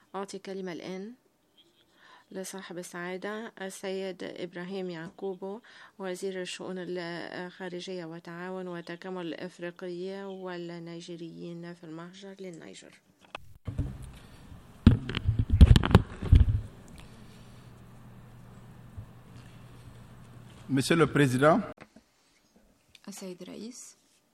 أعطي كلمة الآن لصاحب السعادة السيد إبراهيم يعقوبو، وزير الشؤون الخارجية والتعاون والتكامل الإفريقية والنيجيريين في المهجر للنيجر. Monsieur le Président, السيد الرئيس،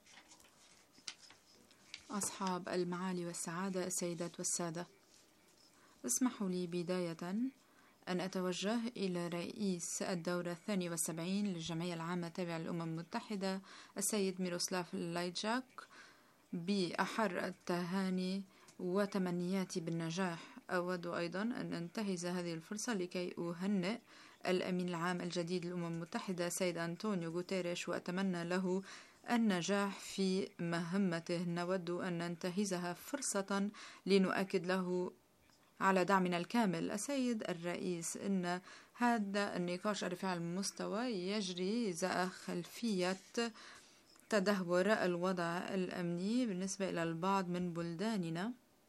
أصحاب المعالي والسعادة، السيدات والسادة، اسمحوا لي بداية أن أتوجه إلى رئيس الدورة 72 للجمعية العامة التابعة للأمم المتحدة السيد ميروسلاف لايجاك بأحر التهاني وتمنياتي بالنجاح. أود أيضا أن أنتهز هذه الفرصة لكي أهنئ الأمين العام الجديد للأمم المتحدة سيد أنطونيو غوتيريش، وأتمنى له النجاح في مهمته. نود أن ننتهزها فرصة لنؤكد له على دعمنا الكامل. السيد الرئيس، إن هذا النقاش الرفيع المستوى يجري ذا خلفية تدهور الوضع الأمني بالنسبة إلى البعض من بلداننا،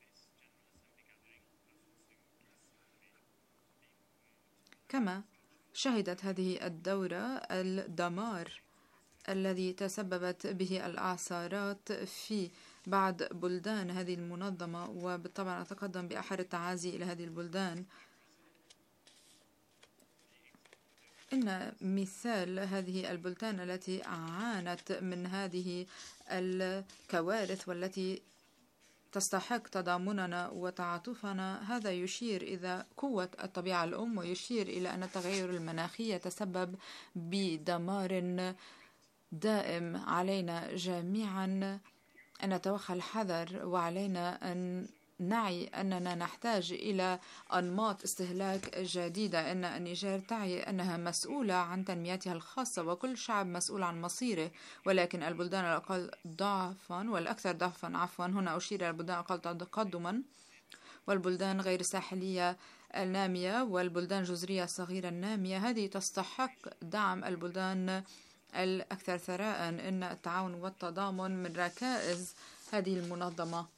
كما شهدت هذه الدورة الدمار الذي تسببت به الأعصارات في بعض بلدان هذه المنظمة، وبالطبع أتقدم بأحر التعازي إلى هذه البلدان. إن مثال هذه البلدان التي عانت من هذه الكوارث والتي تستحق تضامننا وتعاطفنا، هذا يشير إلى قوة الطبيعة الأم، ويشير إلى أن التغير المناخي يتسبب بدمار دائم. علينا جميعا أن نتوخى الحذر، وعلينا أن نعي أننا نحتاج إلى أنماط استهلاك جديدة. إن النيجر تعي أنها مسؤولة عن تنميتها الخاصة، وكل شعب مسؤول عن مصيره، ولكن البلدان الأقل ضعفا والأكثر ضعفا هنا أشير إلى البلدان الأقل تقدما والبلدان غير الساحلية النامية والبلدان الجزرية الصغيرة النامية، هذه تستحق دعم البلدان الأكثر ثراء. إن التعاون والتضامن من ركائز هذه المنظمة،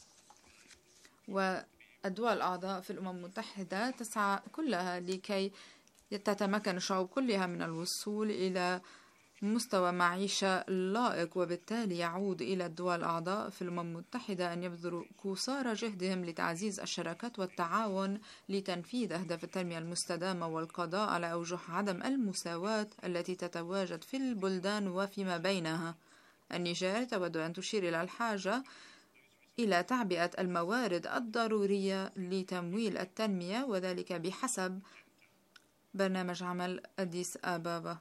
والدول الأعضاء في الأمم المتحدة تسعى كلها لكي تتمكن الشعوب كلها من الوصول إلى مستوى معيشة لائق، وبالتالي يعود إلى الدول الأعضاء في الأمم المتحدة أن يبذلوا قصارى جهدهم لتعزيز الشراكات والتعاون لتنفيذ أهداف التنمية المستدامة والقضاء على أوجه عدم المساواة التي تتواجد في البلدان وفيما بينها. النيجر تود أن تشير إلى الحاجة إلى تعبئة الموارد الضرورية لتمويل التنمية، وذلك بحسب برنامج عمل أديس أبابا.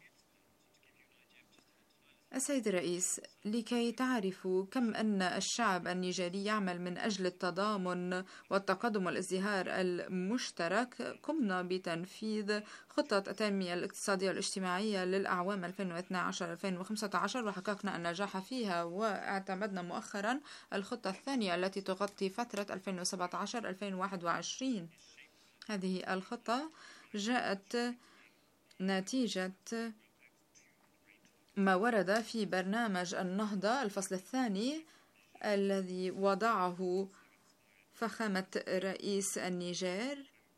السيد الرئيس، لكي تعرفوا كم أن الشعب النيجيري يعمل من أجل التضامن والتقدم والازدهار المشترك، قمنا بتنفيذ خطة التنمية الاقتصادية والاجتماعية للأعوام 2012-2015 وحققنا النجاح فيها، واعتمدنا مؤخرا الخطة الثانية التي تغطي فترة 2017-2021. هذه الخطة جاءت نتيجة ما ورد في برنامج النهضة الفصل الثاني الذي وضعه فخامة رئيس النيجر،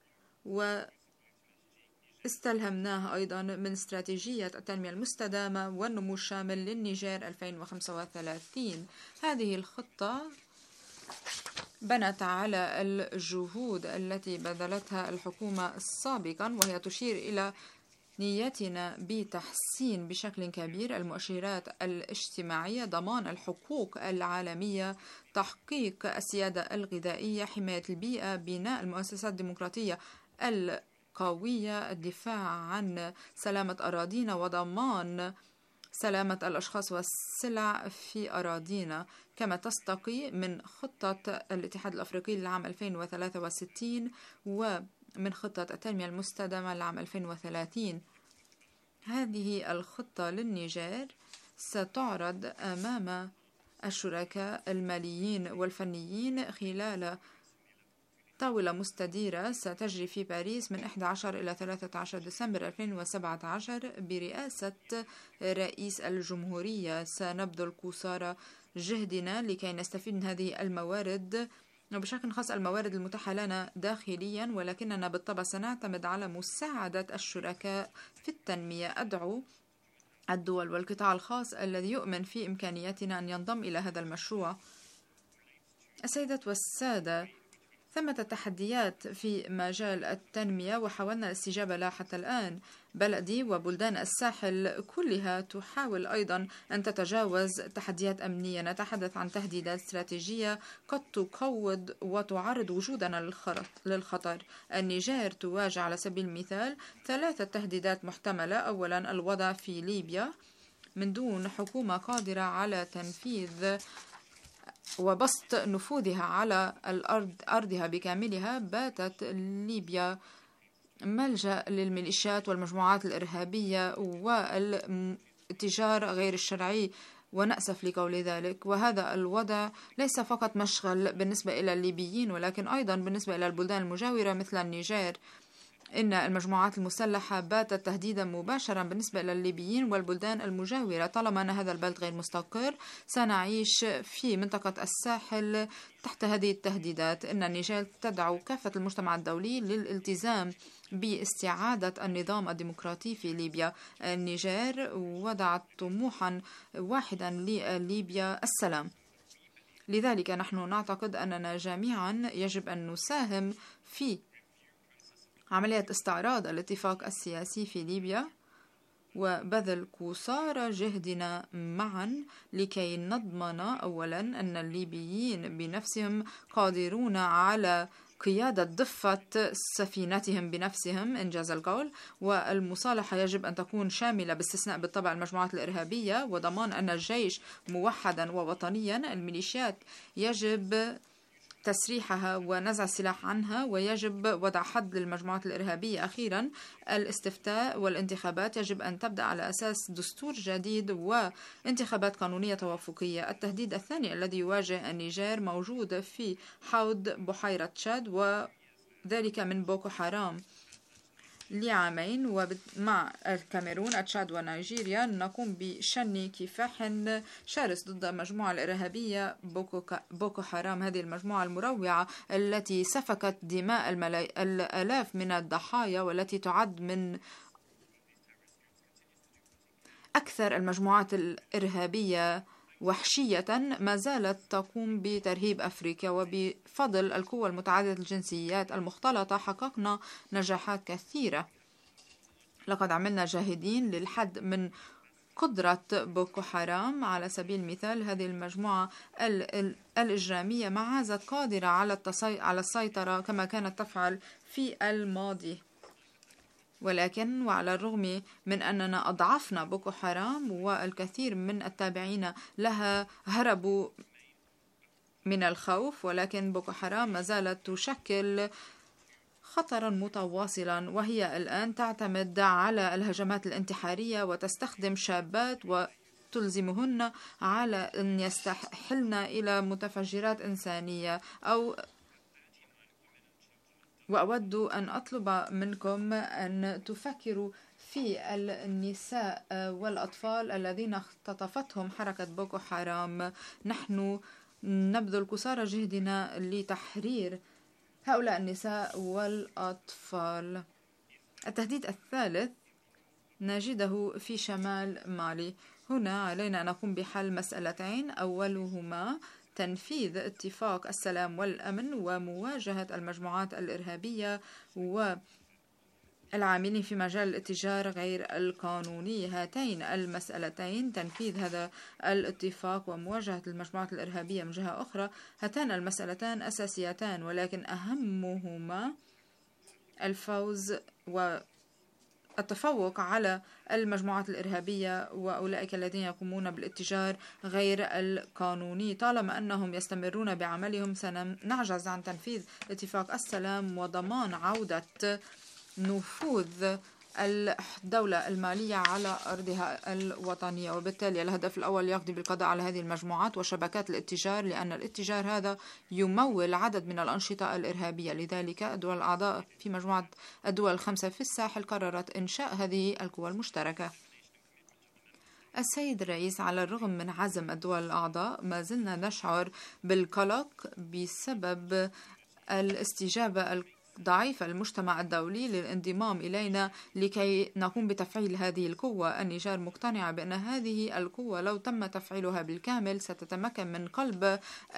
واستلهمناه أيضا من استراتيجية التنمية المستدامة والنمو الشامل للنيجر 2035. هذه الخطة بنت على الجهود التي بذلتها الحكومة سابقا، وهي تشير إلى نيتنا بتحسين بشكل كبير المؤشرات الاجتماعية، ضمان الحقوق العالمية، تحقيق السيادة الغذائية، حماية البيئة، بناء المؤسسات الديمقراطية القوية، الدفاع عن سلامة أراضينا وضمان سلامة الأشخاص والسلع في أراضينا، كما تستقي من خطة الاتحاد الأفريقي للعام 2063 ومن خطة التنمية المستدامة للعام 2030. هذه الخطة للنيجر ستعرض أمام الشركاء الماليين والفنيين خلال طاولة مستديرة ستجري في باريس من 11 إلى 13 ديسمبر 2017 برئاسة رئيس الجمهورية. سنبذل قصارى جهدنا لكي نستفيد من هذه الموارد وبشكل خاص الموارد المتاحة لنا داخليا، ولكننا بالطبع سنعتمد على مساعدة الشركاء في التنمية. أدعو الدول والقطاع الخاص الذي يؤمن في إمكانياتنا أن ينضم إلى هذا المشروع. السيدات والسادة، ثمة تحديات في مجال التنمية وحاولنا الاستجابة لها حتى الآن. بلدي وبلدان الساحل كلها تحاول أيضا أن تتجاوز تحديات أمنية. نتحدث عن تهديدات استراتيجية قد تقوض وتعرض وجودنا للخطر. النيجر تواجه على سبيل المثال 3 تهديدات محتملة. أولا، الوضع في ليبيا من دون حكومة قادرة على تنفيذ وبسط نفوذها على أرضها بكاملها. باتت ليبيا ملجأ للميليشيات والمجموعات الإرهابية والتجار غير الشرعي، ونأسف لقول ذلك. وهذا الوضع ليس فقط مشغل بالنسبة إلى الليبيين، ولكن أيضا بالنسبة إلى البلدان المجاورة مثل النيجر. إن المجموعات المسلحة باتت تهديدا مباشرا بالنسبة إلى الليبيين والبلدان المجاورة. طالما أن هذا البلد غير مستقر سنعيش في منطقة الساحل تحت هذه التهديدات. إن النيجر تدعو كافة المجتمع الدولي للالتزام باستعادة النظام الديمقراطي في ليبيا. النيجر وضعت طموحا واحدا لليبيا: السلام. لذلك نحن نعتقد أننا جميعا يجب أن نساهم في عملية استعراض الاتفاق السياسي في ليبيا وبذل قصارى جهدنا معا لكي نضمن أولا أن الليبيين بنفسهم قادرون على قيادة ضفة سفينتهم بنفسهم إنجاز القول. والمصالحة يجب أن تكون شاملة باستثناء بالطبع المجموعات الإرهابية، وضمان أن الجيش موحدا ووطنيا. الميليشيات يجب تسريحها ونزع السلاح عنها، ويجب وضع حد للمجموعات الإرهابية. أخيرا، الاستفتاء والانتخابات يجب أن تبدأ على أساس دستور جديد وانتخابات قانونية توافقية. التهديد الثاني الذي يواجه النيجر موجود في حوض بحيرة تشاد، وذلك من بوكو حرام. لعامين ومع الكاميرون، تشاد ونيجيريا نقوم بشن كفاح شرس ضد المجموعة الإرهابية بوكو حرام. هذه المجموعة المروعة التي سفكت دماء الآلاف من الضحايا، والتي تعد من أكثر المجموعات الإرهابية وحشية، ما زالت تقوم بترهيب أفريقيا. وبفضل القوى المتعددة الجنسيات المختلطة حققنا نجاحات كثيرة. لقد عملنا جاهدين للحد من قدرة بوكو حرام. على سبيل المثال، هذه المجموعة الإجرامية ما زالت قادرة على السيطرة كما كانت تفعل في الماضي. ولكن وعلى الرغم من أننا أضعفنا بوكو حرام والكثير من التابعين لها هربوا من الخوف، ولكن بوكو حرام ما زالت تشكل خطرا متواصلا، وهي الآن تعتمد على الهجمات الانتحارية وتستخدم شابات وتلزمهن على أن يستحلن إلى متفجرات إنسانية. وأود أن أطلب منكم أن تفكروا في النساء والأطفال الذين اختطفتهم حركة بوكو حرام. نحن نبذل قصارى جهدنا لتحرير هؤلاء النساء والأطفال. التهديد الثالث نجده في شمال مالي. هنا علينا أن نقوم بحل مسألتين: أولهما تنفيذ اتفاق السلام والأمن ومواجهة المجموعات الإرهابية والعاملين في مجال الاتجار غير القانوني. هاتين المسألتين، تنفيذ هذا الاتفاق ومواجهة المجموعات الإرهابية من جهة أخرى، هاتان المسألتان أساسيتان، ولكن أهمهما الفوز والتفوق على المجموعات الإرهابية وأولئك الذين يقومون بالاتجار غير القانوني. طالما أنهم يستمرون بعملهم سنعجز عن تنفيذ اتفاق السلام وضمان عودة نفوذ الدولة المالية على أرضها الوطنية. وبالتالي الهدف الأول يقضي بالقضاء على هذه المجموعات وشبكات الاتجار، لأن الاتجار هذا يمول عدد من الأنشطة الإرهابية. لذلك الدول الأعضاء في مجموعة الدول 5 في الساحل قررت إنشاء هذه القوى المشتركة. السيد الرئيس، على الرغم من عزم الدول الأعضاء ما زلنا نشعر بالقلق بسبب الاستجابة ضعيفة المجتمع الدولي للانضمام إلينا لكي نقوم بتفعيل هذه القوة. النيجر مقتنعة بأن هذه القوة لو تم تفعيلها بالكامل ستتمكن من قلب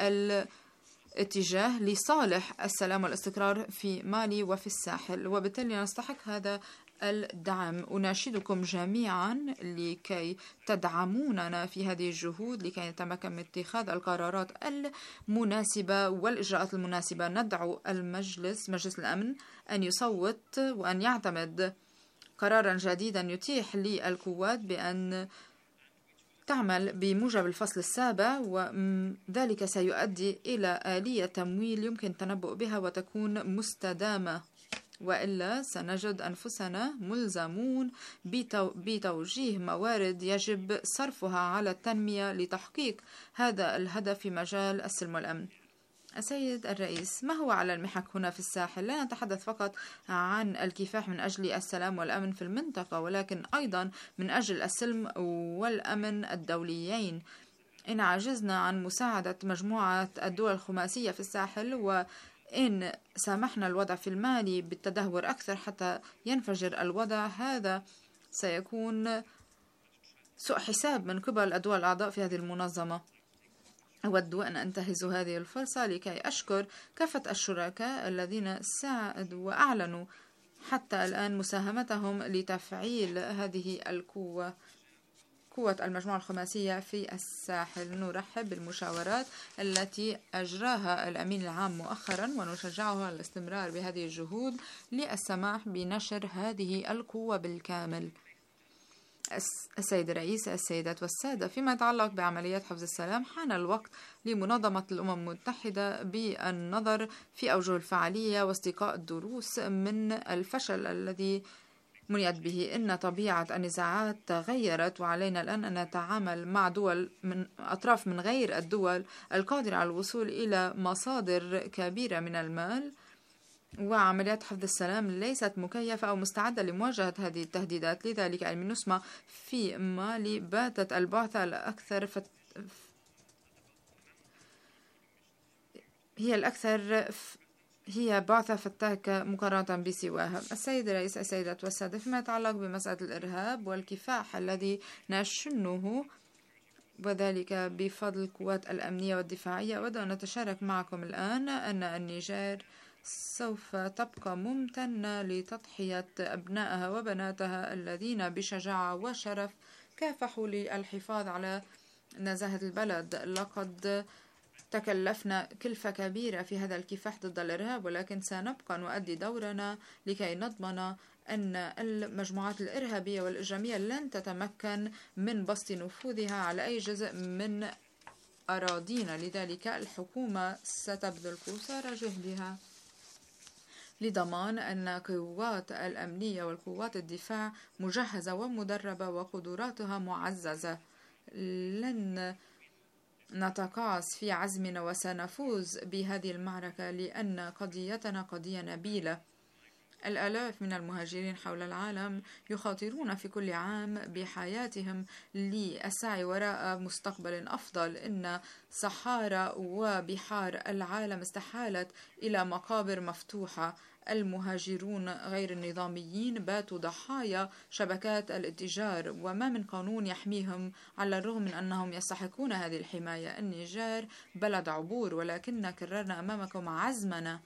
الاتجاه لصالح السلام والاستقرار في مالي وفي الساحل، وبالتالي نستحق هذا الدعم. أناشدكم جميعا لكي تدعموننا في هذه الجهود لكي نتمكن من اتخاذ القرارات المناسبة والإجراءات المناسبة. ندعو مجلس الأمن أن يصوت وأن يعتمد قرارا جديدا يتيح للقوات بأن تعمل بموجب الفصل السابع، وذلك سيؤدي إلى آلية تمويل يمكن التنبؤ بها وتكون مستدامة، وإلا سنجد أنفسنا ملزمون بتوجيه موارد يجب صرفها على التنمية لتحقيق هذا الهدف في مجال السلم والأمن. السيد الرئيس، ما هو على المحك هنا في الساحل؟ لا نتحدث فقط عن الكفاح من أجل السلام والأمن في المنطقة، ولكن أيضا من أجل السلم والأمن الدوليين. إن عجزنا عن مساعدة مجموعة الدول الخماسية في الساحل، وإن سامحنا الوضع في المالي بالتدهور أكثر حتى ينفجر الوضع، هذا سيكون سوء حساب من قبل الدول الأعضاء في هذه المنظمة. أود أن أنتهز هذه الفرصة لكي أشكر كافة الشركاء الذين ساعدوا وأعلنوا حتى الآن مساهمتهم لتفعيل هذه قوة المجموعة الخماسية في الساحل. نرحب بالمشاورات التي أجراها الأمين العام مؤخرا، ونشجعه على الاستمرار بهذه الجهود للسماح بنشر هذه القوة بالكامل. السيد الرئيس، السيدات والسادة، فيما يتعلق بعمليات حفظ السلام، حان الوقت لمنظمة الأمم المتحدة بالنظر في أوجه الفعالية واستقاء الدروس من الفشل الذي منيت به. إن طبيعة النزاعات تغيرت، وعلينا الآن أن نتعامل مع دول من أطراف من غير الدول القادرة على الوصول إلى مصادر كبيرة من المال، وعمليات حفظ السلام ليست مكيفة أو مستعدة لمواجهة هذه التهديدات. لذلك المينوسما في مالي باتت البعثة الأكثر هي بعثة فتاكة مقارنة بسواها. السيد الرئيس، السيدات والسادة، فيما يتعلق بمسألة الإرهاب والكفاح الذي نشنه وذلك بفضل القوات الأمنية والدفاعية، أود أن نتشارك معكم الآن أن النيجر سوف تبقى ممتنة لتضحية أبنائها وبناتها الذين بشجاعة وشرف كافحوا للحفاظ على نزاهة البلد. لقد تكلفنا كلفة كبيرة في هذا الكفاح ضد الإرهاب، ولكن سنبقى نؤدي دورنا لكي نضمن أن المجموعات الإرهابية والإجرامية لن تتمكن من بسط نفوذها على أي جزء من أراضينا. لذلك الحكومة ستبذل قصارى جهدها لضمان أن القوات الأمنية والقوات الدفاع مجهزة ومدربة وقدراتها معززة. لن نتقاعس في عزمنا وسنفوز بهذه المعركة، لأن قضيتنا قضية نبيلة. الآلاف من المهاجرين حول العالم يخاطرون في كل عام بحياتهم للسعي وراء مستقبل أفضل. إن صحارى وبحار العالم استحالت إلى مقابر مفتوحة. المهاجرون غير النظاميين باتوا ضحايا شبكات الاتجار، وما من قانون يحميهم على الرغم من أنهم يستحقون هذه الحماية. النيجر بلد عبور، ولكن كررنا أمامكم عزمنا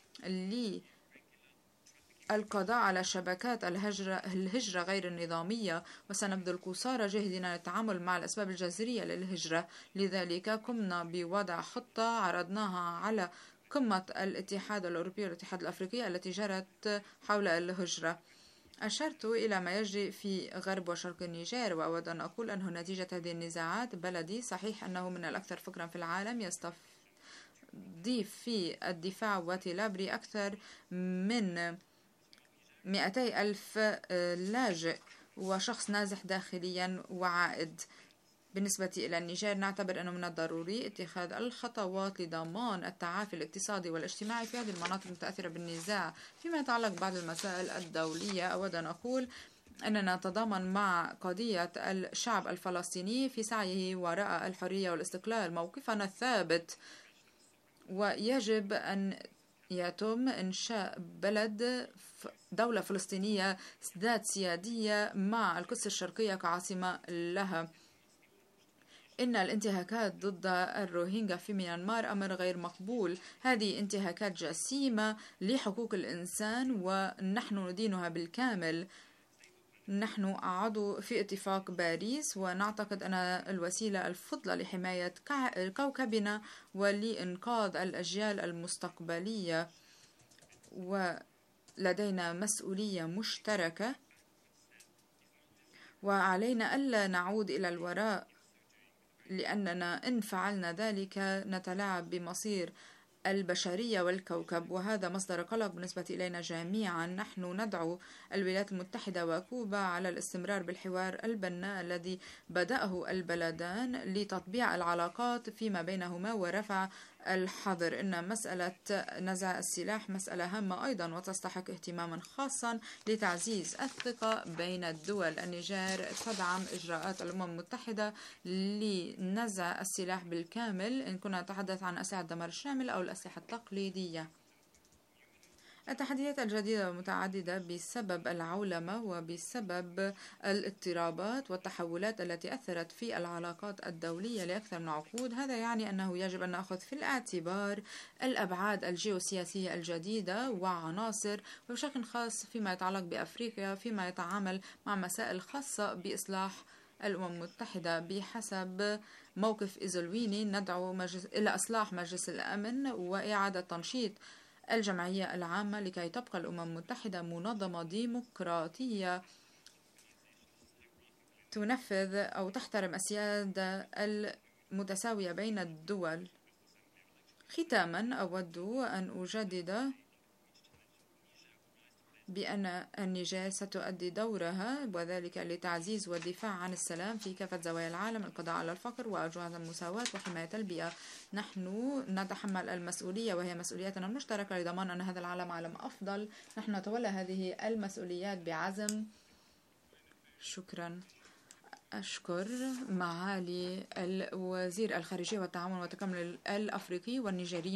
القضاء على شبكات الهجرة غير النظامية، وسنبذل قصارى جهدنا للتعامل مع الأسباب الجذرية للهجرة. لذلك قمنا بوضع خطة عرضناها على قمة الاتحاد الأوروبي والاتحاد الأفريقي التي جرت حول الهجرة. أشرت إلى ما يجري في غرب وشرق النيجر، وأود أن أقول أنه نتيجة هذه النزاعات بلدي صحيح أنه من الأكثر فقرا في العالم يستضيف في الدفاع وتلابري أكثر من 200,000 لاجئ وشخص نازح داخليا وعائد. بالنسبة إلى النيجر نعتبر أنه من الضروري اتخاذ الخطوات لضمان التعافي الاقتصادي والاجتماعي في هذه المناطق المتأثرة بالنزاع. فيما يتعلق بعض المسائل الدولية، أود أن أقول أننا نتضامن مع قضية الشعب الفلسطيني في سعيه وراء الحرية والاستقلال، موقفنا الثابت، ويجب أن يتم إنشاء بلد دولة فلسطينية ذات سيادية مع القدس الشرقية كعاصمة لها. إن الانتهاكات ضد الروهينجا في ميانمار أمر غير مقبول. هذه انتهاكات جسيمة لحقوق الإنسان ونحن ندينها بالكامل. نحن عضو في اتفاق باريس، ونعتقد أن الوسيلة الفضلى لحماية كوكبنا ولإنقاذ الأجيال المستقبلية، ولدينا مسؤولية مشتركة وعلينا ألا نعود إلى الوراء، لأننا إن فعلنا ذلك نتلاعب بمصير البشرية والكوكب، وهذا مصدر قلق بالنسبة إلينا جميعا. نحن ندعو الولايات المتحدة وكوبا على الاستمرار بالحوار البناء الذي بدأه البلدان لتطبيع العلاقات فيما بينهما ورفع الحظر. إن مسألة نزع السلاح مسألة هامة أيضا وتستحق اهتماما خاصا لتعزيز الثقة بين الدول. النيجر تدعم إجراءات الأمم المتحدة لنزع السلاح بالكامل، إن كنا نتحدث عن أسلحة الدمار الشامل أو الأسلحة التقليدية. التحديات الجديدة متعددة بسبب العولمة وبسبب الاضطرابات والتحولات التي أثرت في العلاقات الدولية لأكثر من عقود. هذا يعني أنه يجب أن نأخذ في الاعتبار الأبعاد الجيوسياسية الجديدة وعناصر، وبشكل خاص فيما يتعلق بأفريقيا، فيما يتعامل مع مسائل خاصة بإصلاح الأمم المتحدة. بحسب موقف إيزولويني ندعو إلى إصلاح مجلس الأمن وإعادة تنشيط الجمعية العامة لكي تبقى الأمم المتحدة منظمة ديمقراطية تنفذ أو تحترم السيادة المتساوية بين الدول. ختاما أود أن أجدد بأن النيجر ستؤدي دورها، وذلك لتعزيز والدفاع عن السلام في كافة زوايا العالم، القضاء على الفقر وأوجه المساواة وحماية البيئة. نحن نتحمل المسؤولية وهي مسؤولياتنا المشتركة لضمان أن هذا العالم عالم أفضل. نحن نتولى هذه المسؤوليات بعزم. شكرا. أشكر معالي الوزير الخارجية والتعاون والتكامل الأفريقي والنيجيري